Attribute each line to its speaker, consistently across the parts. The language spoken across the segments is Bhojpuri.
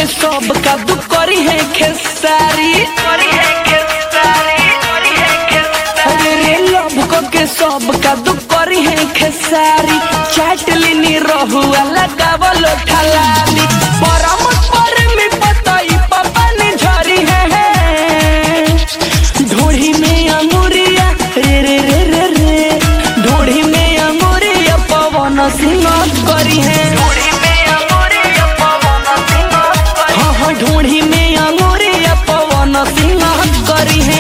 Speaker 1: के सब का दु करी है खेसारी रे लव के सब का दु करी है खेसारी चाटलिनी रहुआ लगावल ठलाली परम पर में पतई पवन झरी है ढोढ़ी में अंगूरिया रे रे रे रे रे ढोढ़ी में अंगूरिया पवन सिंह करी है ढूंढी में अंगूरिया पवन सिंह करी है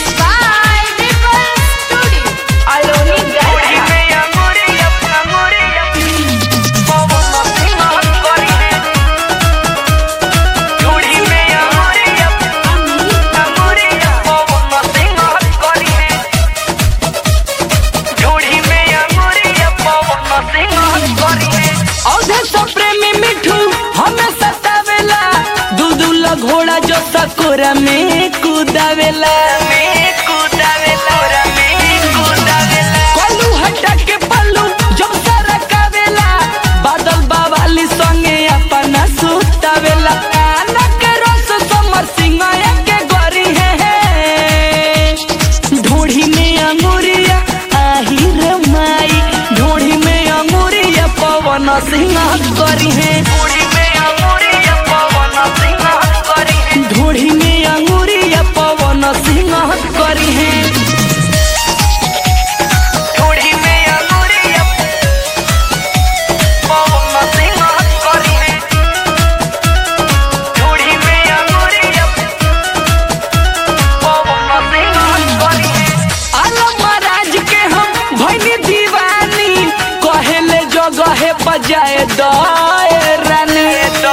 Speaker 1: घोड़ा जो सकोरा में कूदावेला कलू हटा के पल्लू जब सारा कावेला बादल बावाली संगे अपना सुतावेला आना के रस समर सिंह के गरी है ढूंढी में अंगूरिया आही रे माई ढूंढी में अंगूरिया पवन सिंह करी है ढूंढी में अंगूरिया पवन सिंह करी है ढूंढी में अंगूरिया पवन सिंह करी है ढूंढी में अंगूरिया पवन सिंह करी है आलम महाराज के हम भइनी दीवानी कहेले जगह बजाए दाए रानी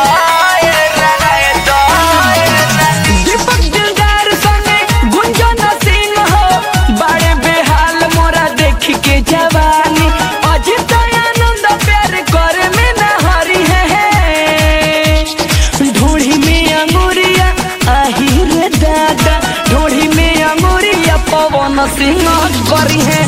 Speaker 1: जवानी अजित आनंद प्यार करे में न हरी है ढूंढी में अंगूरिया आही रे दादा ढूंढी में अंगूरिया पवन सिंह करी है